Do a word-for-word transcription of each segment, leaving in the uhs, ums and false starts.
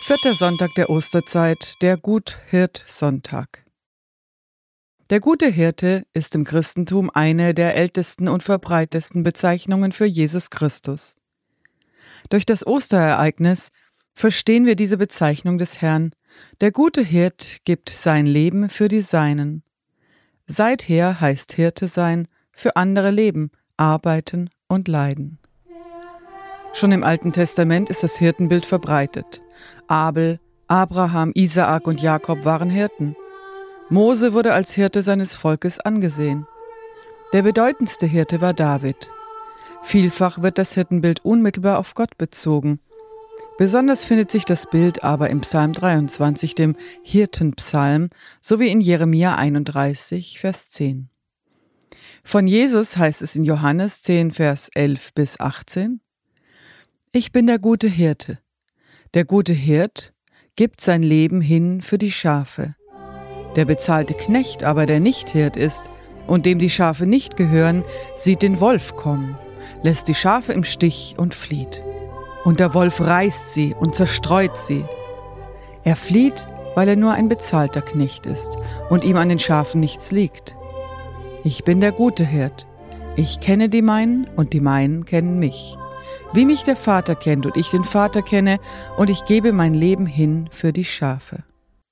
Vierter Sonntag der Osterzeit, der Gut-Hirt-Sonntag. Der gute Hirte ist im Christentum eine der ältesten und verbreitetsten Bezeichnungen für Jesus Christus. Durch das Osterereignis verstehen wir diese Bezeichnung des Herrn. Der gute Hirt gibt sein Leben für die Seinen. Seither heißt Hirte sein, für andere leben, arbeiten und leiden. Schon im Alten Testament ist das Hirtenbild verbreitet. Abel, Abraham, Isaak und Jakob waren Hirten. Mose wurde als Hirte seines Volkes angesehen. Der bedeutendste Hirte war David. Vielfach wird das Hirtenbild unmittelbar auf Gott bezogen. Besonders findet sich das Bild aber im Psalm dreiundzwanzig, dem Hirtenpsalm, sowie in Jeremia einunddreißig, Vers zehn. Von Jesus heißt es in Johannes zehn, Vers elf bis achtzehn: Ich bin der gute Hirte. Der gute Hirt gibt sein Leben hin für die Schafe. Der bezahlte Knecht aber, der nicht Hirt ist und dem die Schafe nicht gehören, sieht den Wolf kommen, lässt die Schafe im Stich und flieht. Und der Wolf reißt sie und zerstreut sie. Er flieht, weil er nur ein bezahlter Knecht ist und ihm an den Schafen nichts liegt. Ich bin der gute Hirt. Ich kenne die meinen und die meinen kennen mich. Wie mich der Vater kennt und ich den Vater kenne, und ich gebe mein Leben hin für die Schafe.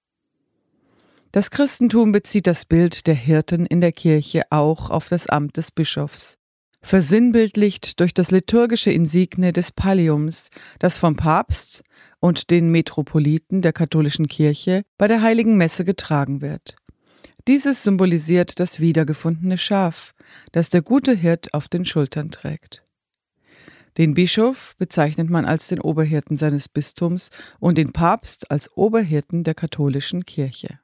Das Christentum bezieht das Bild der Hirten in der Kirche auch auf das Amt des Bischofs, versinnbildlicht durch das liturgische Insigne des Palliums, das vom Papst und den Metropoliten der katholischen Kirche bei der Heiligen Messe getragen wird. Dieses symbolisiert das wiedergefundene Schaf, das der gute Hirt auf den Schultern trägt. Den Bischof bezeichnet man als den Oberhirten seines Bistums und den Papst als Oberhirten der katholischen Kirche.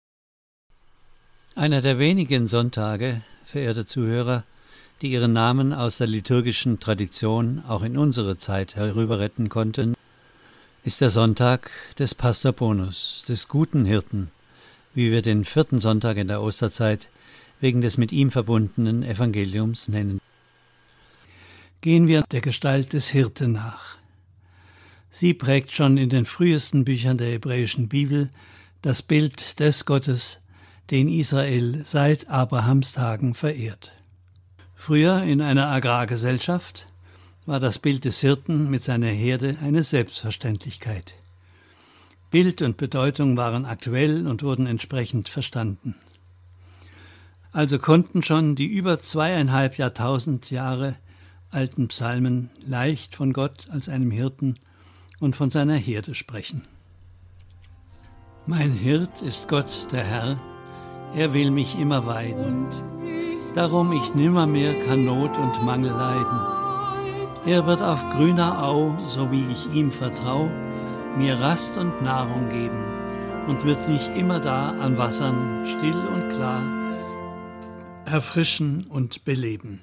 Einer der wenigen Sonntage, verehrte Zuhörer, die ihren Namen aus der liturgischen Tradition auch in unsere Zeit herüber retten konnten, ist der Sonntag des Pastor Bonus, des guten Hirten, wie wir den vierten Sonntag in der Osterzeit wegen des mit ihm verbundenen Evangeliums nennen. Gehen wir der Gestalt des Hirten nach. Sie prägt schon in den frühesten Büchern der hebräischen Bibel das Bild des Gottes, den Israel seit Abrahams Tagen verehrt. Früher in einer Agrargesellschaft war das Bild des Hirten mit seiner Herde eine Selbstverständlichkeit. Bild und Bedeutung waren aktuell und wurden entsprechend verstanden. Also konnten schon die über zweieinhalb Jahrtausend Jahre alten Psalmen leicht von Gott als einem Hirten und von seiner Herde sprechen. Mein Hirt ist Gott, der Herr, er will mich immer weiden. Darum ich nimmermehr kann Not und Mangel leiden. Er wird auf grüner Au, so wie ich ihm vertrau, mir Rast und Nahrung geben und wird mich immer da an Wassern still und klar erfrischen und beleben.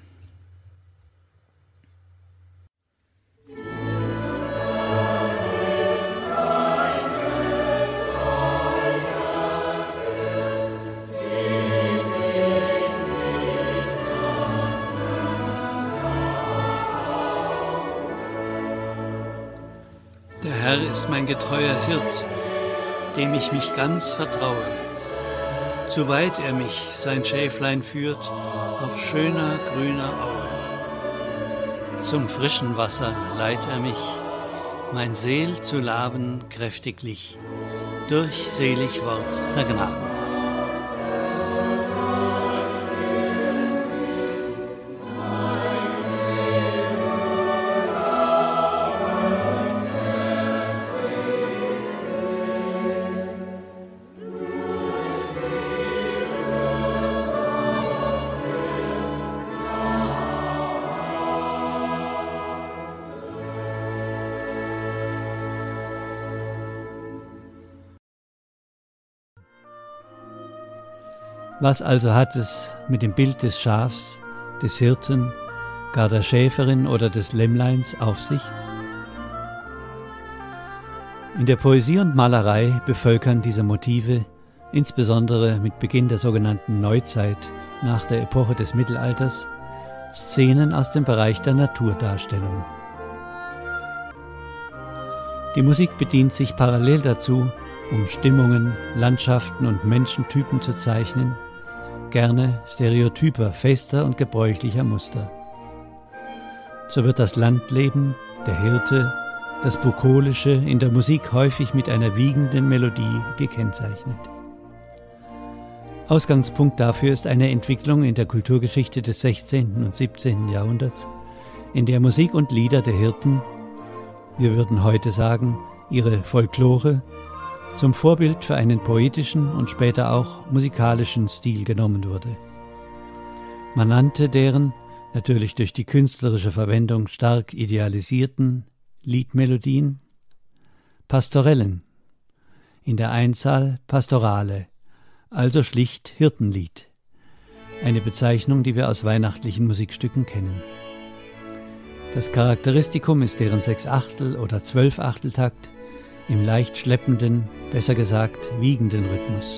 Der Herr ist mein getreuer Hirt, dem ich mich ganz vertraue. Zu weit er mich, sein Schäflein führt, auf schöner grüner Aue. Zum frischen Wasser leiht er mich, mein Seel zu laben kräftiglich, durch selig Wort der Gnaden. Was also hat es mit dem Bild des Schafs, des Hirten, gar der Schäferin oder des Lämmleins auf sich? In der Poesie und Malerei bevölkern diese Motive, insbesondere mit Beginn der sogenannten Neuzeit nach der Epoche des Mittelalters, Szenen aus dem Bereich der Naturdarstellung. Die Musik bedient sich parallel dazu, um Stimmungen, Landschaften und Menschentypen zu zeichnen, gerne stereotyper, fester und gebräuchlicher Muster. So wird das Landleben, der Hirte, das Bukolische in der Musik häufig mit einer wiegenden Melodie gekennzeichnet. Ausgangspunkt dafür ist eine Entwicklung in der Kulturgeschichte des sechzehnten und siebzehnten Jahrhunderts, in der Musik und Lieder der Hirten, wir würden heute sagen, ihre Folklore, zum Vorbild für einen poetischen und später auch musikalischen Stil genommen wurde. Man nannte deren, natürlich durch die künstlerische Verwendung stark idealisierten, Liedmelodien Pastorellen, in der Einzahl Pastorale, also schlicht Hirtenlied, eine Bezeichnung, die wir aus weihnachtlichen Musikstücken kennen. Das Charakteristikum ist deren Sechsachtel- oder Zwölfachteltakt im leicht schleppenden, besser gesagt wiegenden Rhythmus.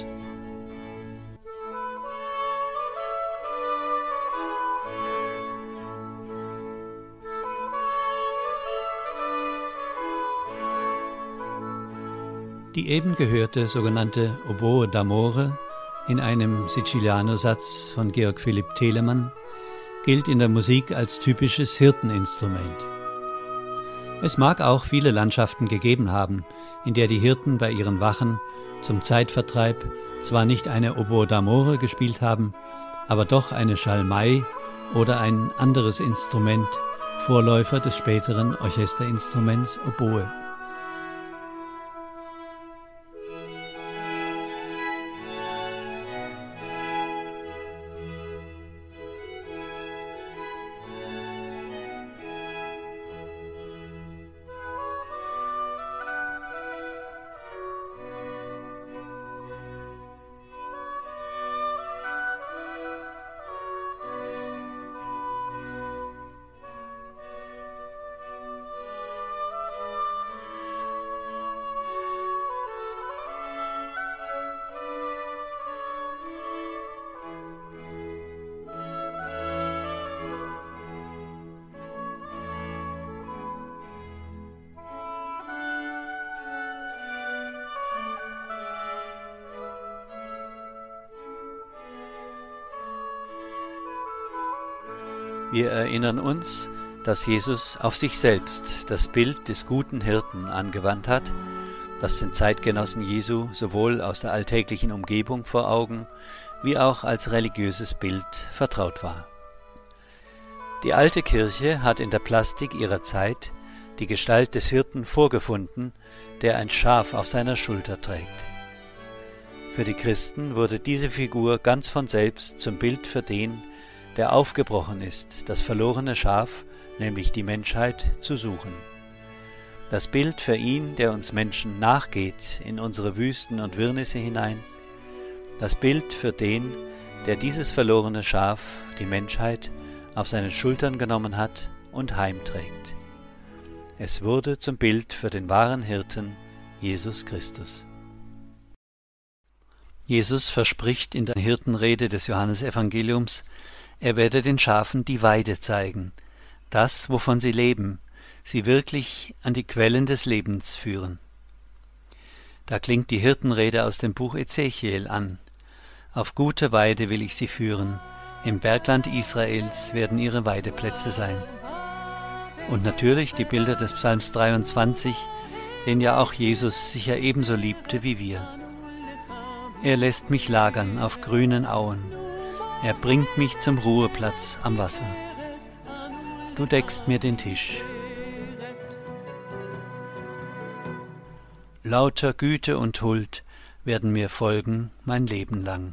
Die eben gehörte sogenannte Oboe d'amore in einem Siciliano-Satz von Georg Philipp Telemann gilt in der Musik als typisches Hirteninstrument. Es mag auch viele Landschaften gegeben haben, in der die Hirten bei ihren Wachen zum Zeitvertreib zwar nicht eine Oboe d'amore gespielt haben, aber doch eine Schalmei oder ein anderes Instrument, Vorläufer des späteren Orchesterinstruments Oboe. Wir erinnern uns, dass Jesus auf sich selbst das Bild des guten Hirten angewandt hat, das den Zeitgenossen Jesu sowohl aus der alltäglichen Umgebung vor Augen wie auch als religiöses Bild vertraut war. Die alte Kirche hat in der Plastik ihrer Zeit die Gestalt des Hirten vorgefunden, der ein Schaf auf seiner Schulter trägt. Für die Christen wurde diese Figur ganz von selbst zum Bild für den, der aufgebrochen ist, das verlorene Schaf, nämlich die Menschheit, zu suchen. Das Bild für ihn, der uns Menschen nachgeht in unsere Wüsten und Wirrnisse hinein. Das Bild für den, der dieses verlorene Schaf, die Menschheit, auf seine Schultern genommen hat und heimträgt. Es wurde zum Bild für den wahren Hirten, Jesus Christus. Jesus verspricht in der Hirtenrede des Johannesevangeliums, er werde den Schafen die Weide zeigen, das, wovon sie leben, sie wirklich an die Quellen des Lebens führen. Da klingt die Hirtenrede aus dem Buch Ezechiel an. Auf gute Weide will ich sie führen, im Bergland Israels werden ihre Weideplätze sein. Und natürlich die Bilder des Psalms dreiundzwanzig, den ja auch Jesus sicher ebenso liebte wie wir. Er lässt mich lagern auf grünen Auen, er bringt mich zum Ruheplatz am Wasser. Du deckst mir den Tisch. Lauter Güte und Huld werden mir folgen mein Leben lang.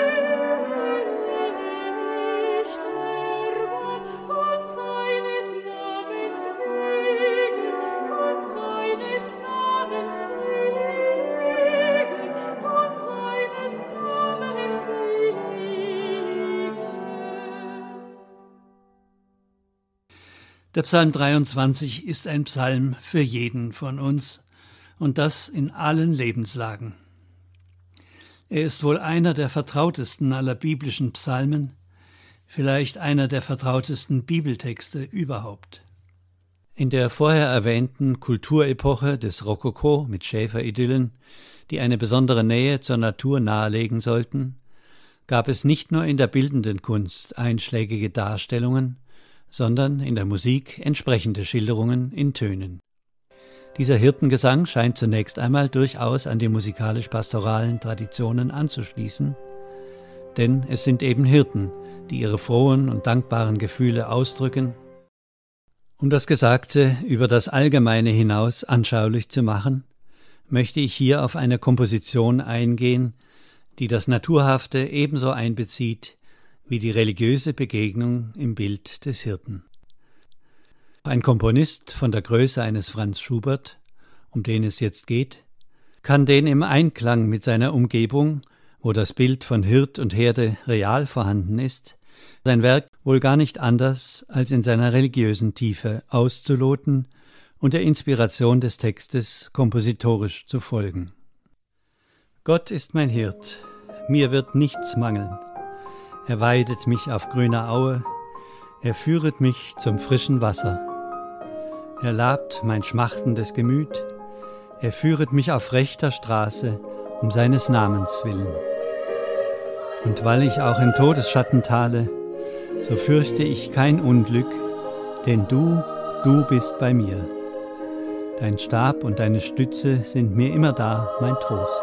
Seines Namens Der Psalm dreiundzwanzig ist ein Psalm für jeden von uns und das in allen Lebenslagen. Er ist wohl einer der vertrautesten aller biblischen Psalmen, vielleicht einer der vertrautesten Bibeltexte überhaupt. In der vorher erwähnten Kulturepoche des Rokoko mit Schäferidyllen, die eine besondere Nähe zur Natur nahelegen sollten, gab es nicht nur in der bildenden Kunst einschlägige Darstellungen, sondern in der Musik entsprechende Schilderungen in Tönen. Dieser Hirtengesang scheint zunächst einmal durchaus an die musikalisch-pastoralen Traditionen anzuschließen, denn es sind eben Hirten, die ihre frohen und dankbaren Gefühle ausdrücken. Um das Gesagte über das Allgemeine hinaus anschaulich zu machen, möchte ich hier auf eine Komposition eingehen, die das Naturhafte ebenso einbezieht wie die religiöse Begegnung im Bild des Hirten. Ein Komponist von der Größe eines Franz Schubert, um den es jetzt geht, kann den im Einklang mit seiner Umgebung, wo das Bild von Hirt und Herde real vorhanden ist, sein Werk wohl gar nicht anders als in seiner religiösen Tiefe auszuloten und der Inspiration des Textes kompositorisch zu folgen. Gott ist mein Hirt, mir wird nichts mangeln. Er weidet mich auf grüner Aue, er führet mich zum frischen Wasser. Er labt mein schmachtendes Gemüt, er führet mich auf rechter Straße um seines Namens willen. Und weil ich auch in Todesschatten tale, so fürchte ich kein Unglück, denn du, du bist bei mir. Dein Stab und deine Stütze sind mir immer da, mein Trost.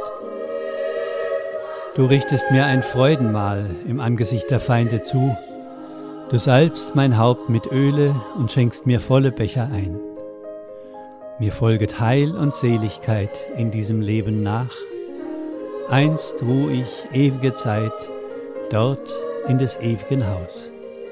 Du richtest mir ein Freudenmahl im Angesicht der Feinde zu. Du salbst mein Haupt mit Öle und schenkst mir volle Becher ein. Mir folget Heil und Seligkeit in diesem Leben nach. Einst ruh ich ewige Zeit dort in des ewigen Haus.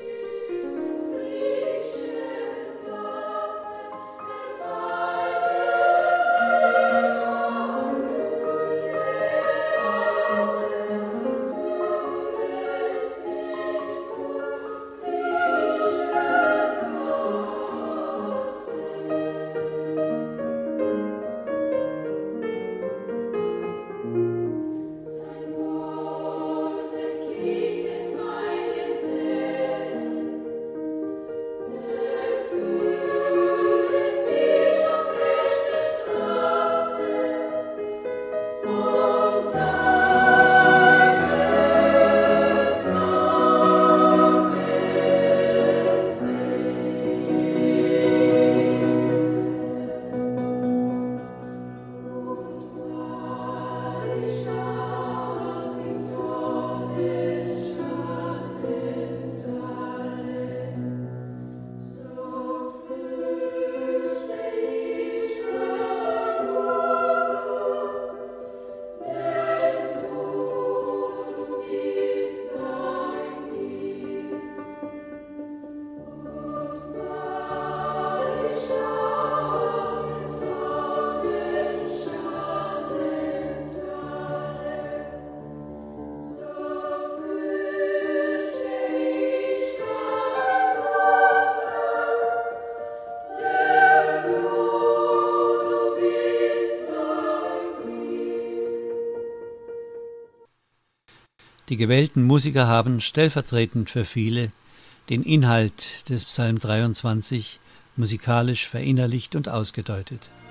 Die gewählten Musiker haben stellvertretend für viele den Inhalt des Psalm dreiundzwanzig musikalisch verinnerlicht und ausgedeutet.